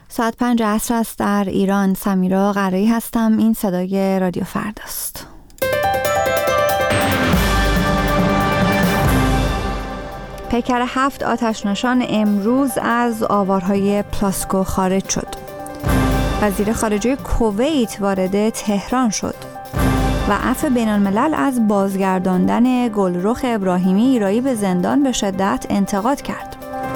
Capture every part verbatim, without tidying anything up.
ساعت پنج عصر است در ایران. سمیرا قرایی هستم. این صدای رادیو فرداست. پیکر هفت آتش‌نشان امروز از آوارهای پلاسکو خارج شد. وزیر خارجه کویت وارد تهران شد و عفو بین‌الملل از بازگرداندن گلرخ ابراهیمی ایرایی به زندان به شدت انتقاد کرد.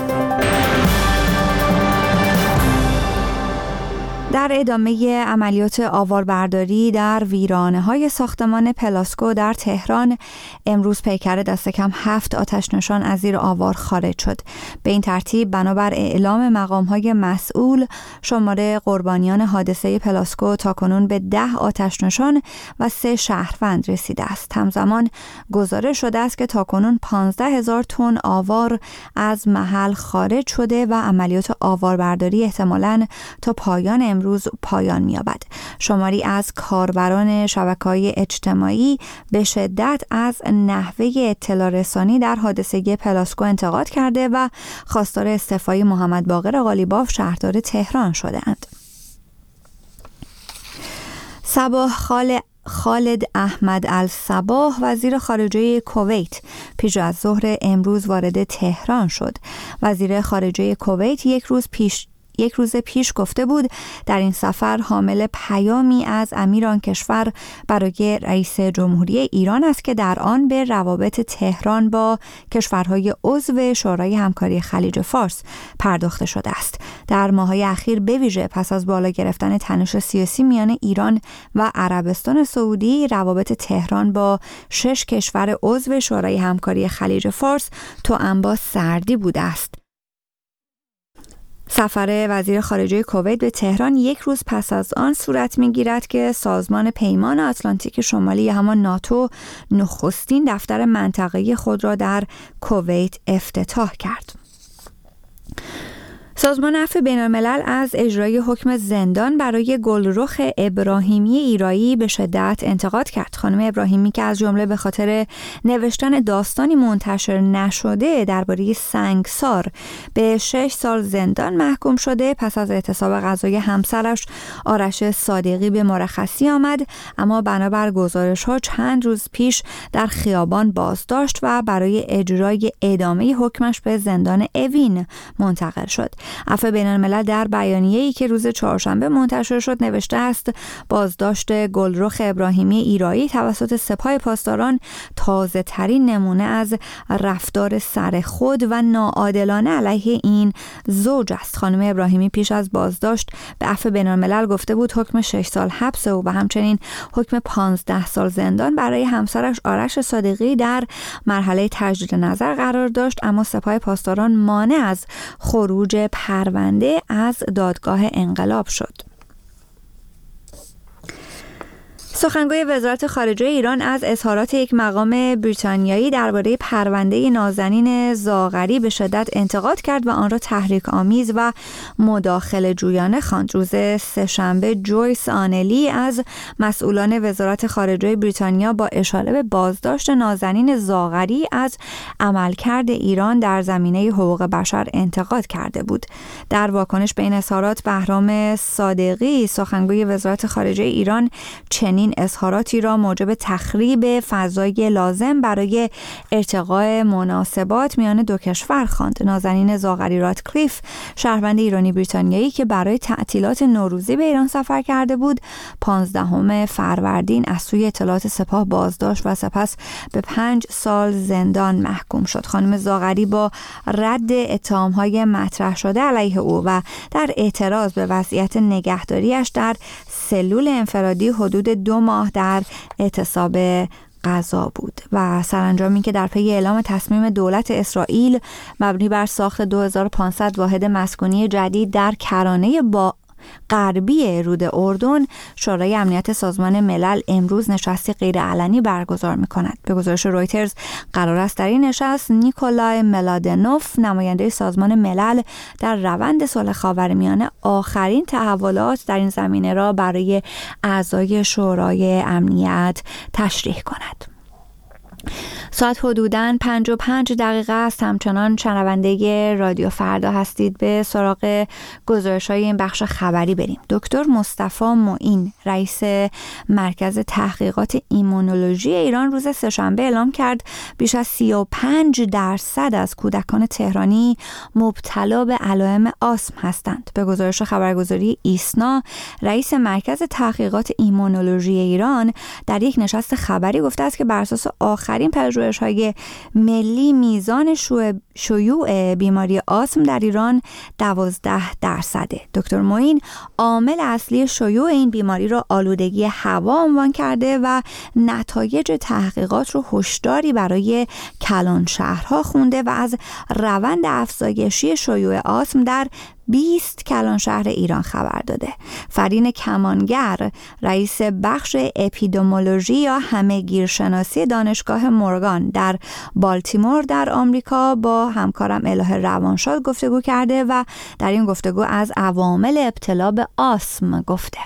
در ادامه عملیات آواربرداری در ویرانه‌های ساختمان پلاسکو در تهران، امروز پیکر دست کم هفت آتش‌نشان از زیر آوار خارج شد. به این ترتیب بنابر اعلام مقام‌های مسئول، شمار قربانیان حادثه پلاسکو تاکنون به ده آتش‌نشان و سه شهروند رسیده است. همزمان گزارش شده است که تاکنون پانزده هزار تن آوار از محل خارج شده و عملیات آواربرداری احتمالاً تا پایان امروز روز پایان می‌یابد. شماری از کاربران شبکه‌های اجتماعی به شدت از نحوه اطلاع رسانی در حادثه پلاسکو انتقاد کرده و خواستار استعفای محمد باقر قالیباف شهردار تهران شده‌اند. صباح خال خالد احمد الصباح وزیر خارجه کویت پیش از ظهر امروز وارد تهران شد. وزیر خارجه کویت یک روز پیش یک روز پیش گفته بود در این سفر حامل پیامی از امیر آن کشور برای رئیس جمهوری ایران است که در آن به روابط تهران با کشورهای عضو شورای همکاری خلیج فارس پرداخته شده است. در ماه‌های اخیر به ویژه پس از بالا گرفتن تنش سیاسی میان ایران و عربستان سعودی، روابط تهران با شش کشور عضو شورای همکاری خلیج فارس توأم با سردی بوده است. سفر وزیر خارجه کویت به تهران یک روز پس از آن صورت می‌گیرد که سازمان پیمان آتلانتیک شمالی همان ناتو نخستین دفتر منطقه‌ای خود را در کویت افتتاح کرد. سازمان عفو بین‌الملل از اجرای حکم زندان برای گلرخ ابراهیمی ایرایی به شدت انتقاد کرد. خانم ابراهیمی که از جمله به خاطر نوشتن داستانی منتشر نشده درباره سنگسار به شش سال زندان محکوم شده، پس از اعتصاب قضایی همسرش آرش صادقی به مرخصی آمد، اما بنابر گزارش‌ها چند روز پیش در خیابان بازداشت و برای اجرای ادامه حکمش به زندان اوین منتقل شد. عفو بین‌الملل در بیانیه‌ای که روز چهارشنبه منتشر شد نوشته است بازداشت گلرخ ابراهیمی ایرایی توسط سپاه پاسداران تازه ترین نمونه از رفتار سرخود و ناعادلانه علیه این زوج است. خانم ابراهیمی پیش از بازداشت به عفو بین‌الملل گفته بود حکم شش سال حبس او و همچنین حکم پانزده سال زندان برای همسرش آرش صادقی در مرحله تجدید نظر قرار داشت، اما سپاه پاسداران مانع از خروج پرونده از دادگاه انقلاب شد. سخنگوی وزارت خارجه ایران از اظهارات یک مقام بریتانیایی درباره پرونده نازنین زاغری به شدت انتقاد کرد و آن را تحریک آمیز و مداخله جویانه خواند. روز سه‌شنبه جویس آنلی از مسئولان وزارت خارجه بریتانیا با اشاره به بازداشت نازنین زاغری از عملکرد ایران در زمینه حقوق بشر انتقاد کرده بود. در واکنش به این اظهارات بهرام صادقی سخنگوی وزارت خارجه ایران چنین اظهاراتی را موجب تخریب فضای لازم برای ارتقاء مناسبات میان دو کشور خواند. نازنین زاغری رادکلیف، شهروند ایرانی بریتانیایی که برای تعطیلات نوروزی به ایران سفر کرده بود، پانزدهم فروردین از سوی اطلاعات سپاه بازداشت و سپس به پنج سال زندان محکوم شد. خانم زاغری با رد اتهام‌های مطرح شده علیه او و در اعتراض به وضعیت نگهداریش در سلول انفرادی حدود دو ماه در اعتصاب غذا بود و سرانجامی که در پی اعلام تصمیم دولت اسرائیل مبنی بر ساخت دو هزار و پانصد واحد مسکونی جدید در کرانه با غربی رود اردن، شورای امنیت سازمان ملل امروز نشستی غیرعلنی برگزار می‌کند. به گزارش رویترز قرار است در این نشست نیکولای ملادنوف، نماینده سازمان ملل در روند صلح خاورمیانه، آخرین تحولات در این زمینه را برای اعضای شورای امنیت تشریح کند. ساعت حدوداً پنج و پنج دقیقه است. همچنان شنونده رادیو فردا هستید. به سراغ گزارش‌های این بخش خبری بریم. دکتر مصطفی معین، رئیس مرکز تحقیقات ایمونولوژی ایران، روز سه‌شنبه اعلام کرد بیش از سی و پنج درصد از کودکان تهرانی مبتلا به علائم آسم هستند. به گزارش خبرگزاری ایسنا، رئیس مرکز تحقیقات ایمونولوژی ایران در یک نشست خبری گفته است که بر اساس آخرین پژوهش‌های ملی میزان شیوع بیماری آسم در ایران دوازده درصده. دکتر معین عامل اصلی شیوع این بیماری را آلودگی هوا عنوان کرده و نتایج تحقیقات رو هشداری برای کلان شهرها خونده و از روند افزایشی شیوع آسم در بیست کلان شهر ایران خبر داده. فرین کمانگر، رئیس بخش اپیدمیولوژی یا همه‌گیرشناسی دانشگاه مورگان در بالتیمور در آمریکا، با همکارم الهه روانشاد گفتگو کرده و در این گفتگو از عوامل ابتلا به آسم گفته.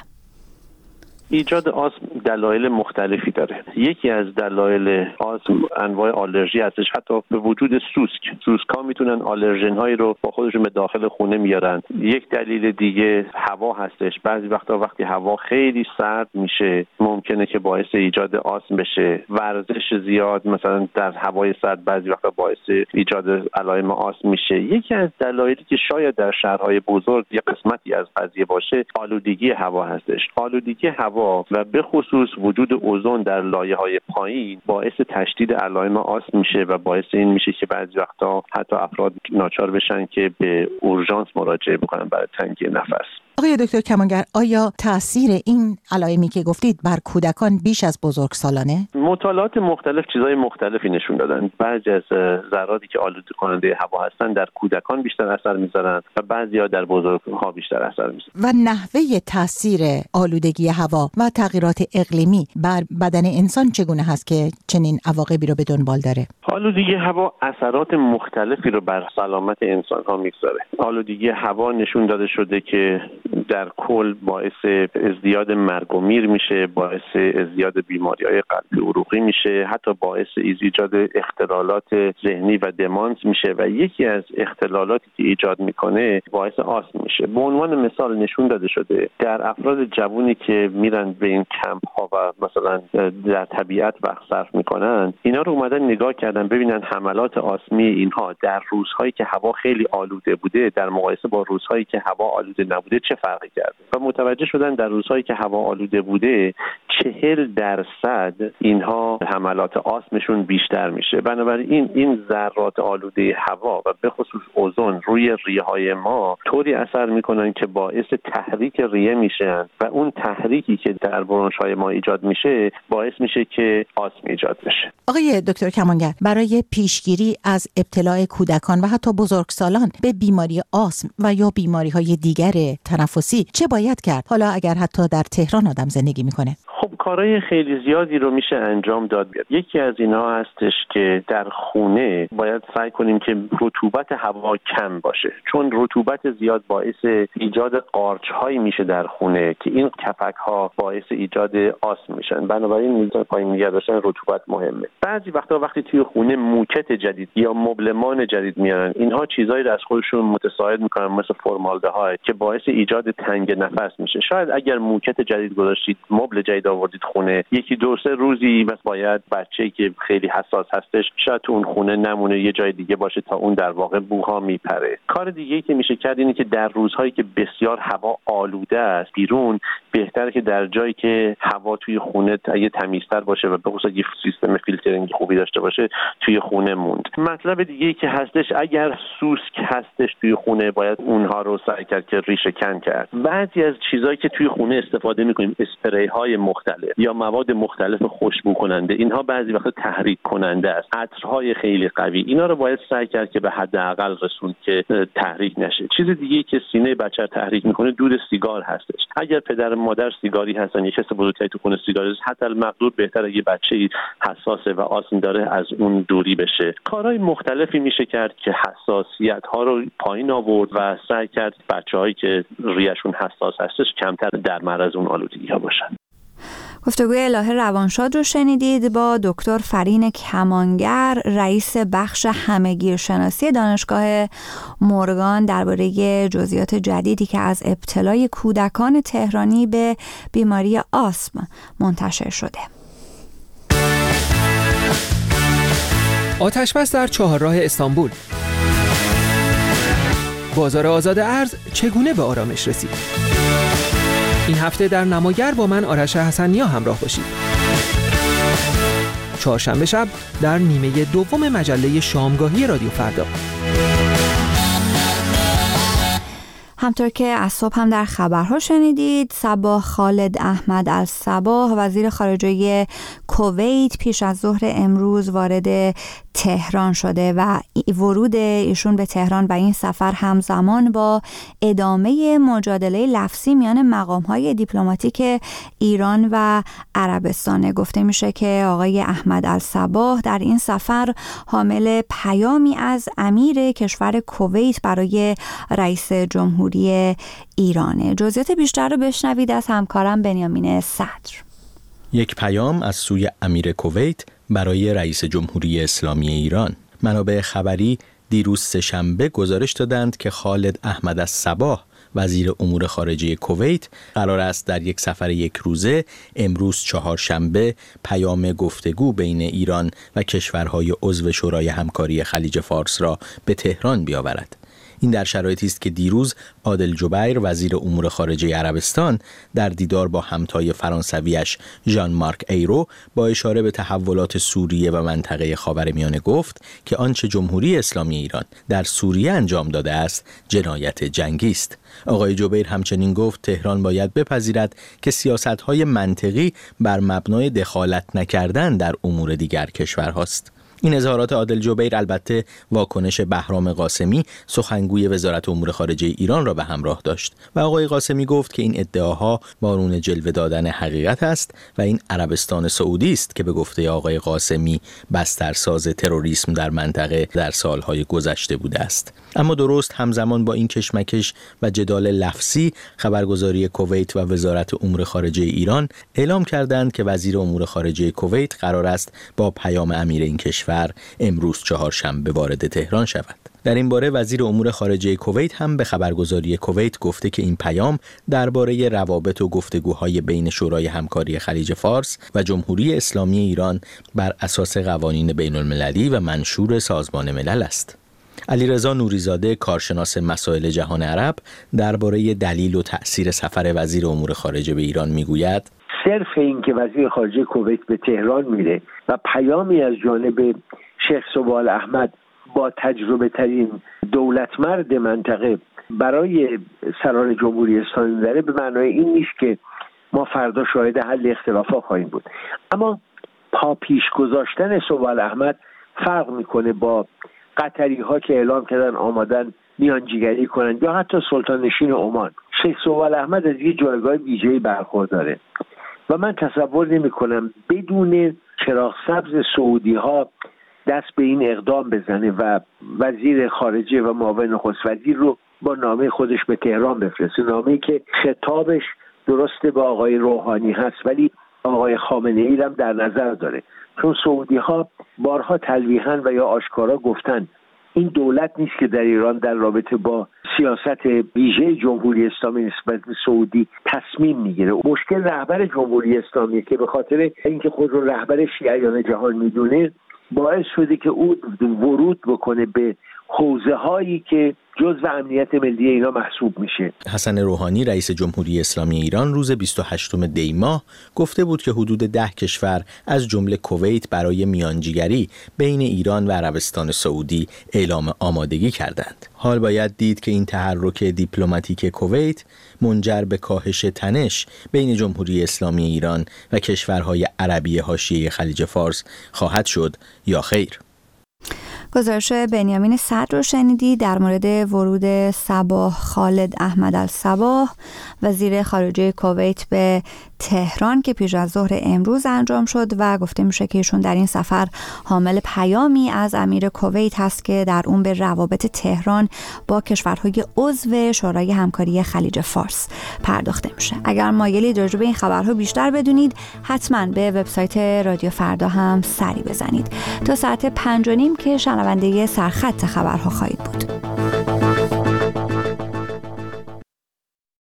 ایجاد آسم دلایل مختلفی داره. یکی از دلایل آسم انواع آلرژی هستش، حتی به وجود سوسک. سوسک‌ها میتونن آلرژن هایی رو با خودشون به داخل خونه میارن. یک دلیل دیگه هوا هستش. بعضی وقتا وقتی هوا خیلی سرد میشه ممکنه که باعث ایجاد آسم بشه. ورزش زیاد مثلا در هوای سرد بعضی وقتا باعث ایجاد علائم آسم میشه. یکی از دلایلی که شاید در شهرهای بزرگ یک قسمتی از قضیه باشه آلودگی هوا هستش. آلودگی هوا و به خصوص وجود اوزون در لایه‌های پایین باعث تشدید علائم آسم میشه و باعث این میشه که بعضی وقتا حتی افراد ناچار بشن که به اورژانس مراجعه بکنن برای تنگی نفس. آقای دکتر کمانگر، آیا تاثیر این علائمی که گفتید بر کودکان بیش از بزرگسالانه؟ مطالعات مختلف چیزای مختلفی نشون دادن. بعضی از ذراتی که آلوده کننده هوا هستن در کودکان بیشتر اثر میذارن و بعضی‌ها در بزرگ‌ها بیشتر اثر میذارن. و نحوه تاثیر آلودگی هوا و تغییرات اقلیمی بر بدن انسان چگونه هست که چنین عواقبی رو به دنبال داره؟ آلودگی هوا اثرات مختلفی رو بر سلامت انسان‌ها میگذاره. آلودگی هوا نشون داده شده که در کل باعث ازدیاد مرگ و میر میشه، باعث ازدیاد بیماری‌های قلبی عروقی میشه، حتی باعث ایجاد اختلالات ذهنی و دمانس میشه و یکی از اختلالاتی که ایجاد میکنه باعث آسم میشه. به عنوان مثال نشون داده شده در افراد جوونی که میرن به این کمپ ها و مثلا در طبیعت وقت صرف میکنن، اینا رو اومدن نگاه کردن ببینن حملات آسمی اینها در روزهایی که هوا خیلی آلوده بوده در مقایسه با روزهایی که هوا آلوده نبوده چه فرقی کرده و متوجه شدن در روزهایی که هوا آلوده بوده چهل درصد اینها حملات آسمشون بیشتر میشه. بنابراین این ذرات آلوده هوا و به خصوص اوزون روی ریه های ما طوری اثر میکنن که باعث تحریک ریه میشن و اون تحریکی که در برونش های ما ایجاد میشه باعث میشه که آسم ایجاد بشه. آقای دکتر کمانگر، برای پیشگیری از ابتلاع کودکان و حتی بزرگسالان به بیماری آسم و یا بیماری های دیگر تنفسی چه باید کرد؟ حالا اگر حتی در تهران آدم زندگی میکنه. خب کارهای خیلی زیادی رو میشه انجام داد. یکی از اینها هستش که در خونه باید سعی کنیم که رطوبت هوا کم باشه، چون رطوبت زیاد باعث ایجاد قارچ‌هایی میشه در خونه که این کپک‌ها باعث ایجاد آسم میشن. بنابراین میزان پایین نگه داشتن رطوبت مهمه. بعضی وقتا وقتی توی خونه موکت جدید یا مبلمان جدید میارن، اینها چیزایی رو از خودشون متساعد میکنن مثل فرمالدهاید که باعث ایجاد تنگ نفس میشه. شاید اگر موکت جدید گذاشتید، مبل جدید آوردید خونه، یکی دو سه روزی بس باید بچه‌ای که خیلی حساس هستش شاید تو اون خونه نمونه، یه جای دیگه باشه تا اون در واقع بوها میپره. کار دیگه‌ای که میشه کرد اینه که در روزهایی که بسیار هوا آلوده است بیرون، بهتره که در جایی که هوا توی خونه اگه تمیزتر باشه و به خصوص یه سیستم فیلترینگ خوبی داشته باشه توی خونه موند. مطلب دیگه‌ای که هستش اگر سوسک هستش توی خونه باید اونها رو سعی کرد که ریشه کن کرد. بعضی از چیزایی که توی خونه استفاده می‌کنیم، اسپری های مختلف یا مواد مختلف خوشبو کننده، اینها بعضی وقت تحریک کننده است. عطرهای خیلی قوی، اینا رو باید سعی کرد که به حداقل رسوند که تحریک نشه. چیز دیگه‌ای که سینه بچه تحریک میکنه دود سیگار هستش. اگر پدر و مادر سیگاری هستن، یک کس بزرگتری تو خونه سیگاری است، حتی المقدور بهتره یه بچه‌ای حساسه و آسم داره از اون دوری بشه. کارهای مختلفی میشه کرد که حساسیت ها رو پایین آورد و سعی کرد بچه‌هایی که ریه‌شون حساس هستش کمتر در معرض اون آلودگی ها باشن. گفتگوی الهه روانشاد رو شنیدید با دکتر فرین کمانگر، رئیس بخش همه‌گیرشناسی دانشگاه مورگان، درباره جزئیات جدیدی که از ابتلای کودکان تهرانی به بیماری آسم منتشر شده. آتش‌بس در چهارراه استانبول. بازار آزاد ارز چگونه به آرامش رسید؟ این هفته در نماگر با من آرش حسنیا همراه باشید. چهارشنبه شب در نیمه دوم مجله شامگاهی رادیو فردا. همطور که از صبح هم در خبرها شنیدید، صباح خالد احمد الصباح وزیر خارجه کویت پیش از ظهر امروز وارد تهران شده و ورود ایشون به تهران و این سفر همزمان با ادامه مجادله لفظی میان مقام‌های دیپلماتیک ایران و عربستان. گفته میشه که آقای احمد الصباح در این سفر حامل پیامی از امیر کشور کویت برای رئیس جمهوری ایرانه. جزئیات بیشتر رو بشنوید از همکارم بنیامین صدر. یک پیام از سوی امیر کویت برای رئیس جمهوری اسلامی ایران. منابع خبری دیروز سه‌شنبه گزارش دادند که خالد احمد الصباح وزیر امور خارجه کویت قرار است در یک سفر یک روزه امروز چهارشنبه پیام گفتگو بین ایران و کشورهای عضو شورای همکاری خلیج فارس را به تهران بیاورد. این در شرایطی است که دیروز عادل جبیر وزیر امور خارجه عربستان در دیدار با همتای فرانسویش ژان مارک ایرو با اشاره به تحولات سوریه و منطقه خاورمیانه گفت که آنچه جمهوری اسلامی ایران در سوریه انجام داده است جنایت جنگی است. آقای جبیر همچنین گفت تهران باید بپذیرد که سیاست‌های منطقی بر مبنای دخالت نکردن در امور دیگر کشورهاست. این اظهارات عادل جبیر البته واکنش بهرام قاسمی سخنگوی وزارت امور خارجه ایران را به همراه داشت و آقای قاسمی گفت که این ادعاها بارون جلوه دادن حقیقت است و این عربستان سعودی است که به گفته آقای قاسمی بسترساز تروریسم در منطقه در سالهای گذشته بوده است. اما درست همزمان با این کشمکش و جدال لفظی، خبرگزاری کویت و وزارت امور خارجه ایران اعلام کردند که وزیر امور خارجه کویت قرار است با پیام امیر این کشور امروز چهارشنبه وارد تهران شود. در این باره وزیر امور خارجه کویت هم به خبرگزاری کویت گفته که این پیام درباره روابط و گفتگوهای بین شورای همکاری خلیج فارس و جمهوری اسلامی ایران بر اساس قوانین بین المللی و منشور سازمان ملل است. علیرضا نوریزاده کارشناس مسائل جهان عرب درباره دلیل و تأثیر سفر وزیر امور خارجه به ایران میگوید صرف این که وزیر خارجه کویت به تهران میره و پیامی از جانب شیخ سبحان احمد با تجربه ترین دولتمرد منطقه برای سران جمهوری اسلامی میبره به معنای این نیست که ما فردا شاهد حل اختلافات خواهیم بود. اما پا پیش گذاشتن سبحان احمد فرق میکنه با قطری ها که اعلام کردن آمادن میانجیگری کنن یا حتی سلطان نشین عمان. شیخ سبحان احمد از یه جایگاه ویژه‌ای برخورداره و من تصور نمی کنم بدون چراغ سبز سعودی ها دست به این اقدام بزنه و وزیر خارجه و معاون نخست وزیر رو با نامه خودش به تهران بفرسته. نامه‌ای که خطابش درسته با آقای روحانی هست ولی آقای خامنه ای هم در نظر داره، چون سعودی ها بارها تلویحاً و یا آشکارا گفتن این دولت نیست که در ایران در رابطه با سیاست ویژه جمهوری اسلامی نسبت به سعودی تصمیم میگیره. مشکل رهبر جمهوری اسلامی که به خاطر اینکه خود رو رهبر شیعیان جهان میدونه باعث شده که او ورود بکنه به حوزه هایی که جزو امنیت ملی اینا محسوب میشه. حسن روحانی رئیس جمهوری اسلامی ایران روز بیست و هشتم دی ماه گفته بود که حدود ده کشور از جمله کویت برای میانجیگری بین ایران و عربستان سعودی اعلام آمادگی کردند. حال باید دید که این تحرک دیپلماتیک کویت منجر به کاهش تنش بین جمهوری اسلامی ایران و کشورهای عربی حاشیه خلیج فارس خواهد شد یا خیر. گزارش بنیامین صدر رو شنیدی در مورد ورود صباح خالد احمد الصباح وزیر خارجه کویت به تهران که پیش از ظهر امروز انجام شد و گفته میشه که ایشون در این سفر حامل پیامی از امیر کویت هست که در اون به روابط تهران با کشورهای عضو شورای همکاری خلیج فارس پرداخته میشه. اگر مایلید راجع به این خبرها بیشتر بدونید حتما به وبسایت رادیو فردا هم سری بزنید. تا ساعت پنج و نیم که شنونده سرخط خبرها خواهید بود.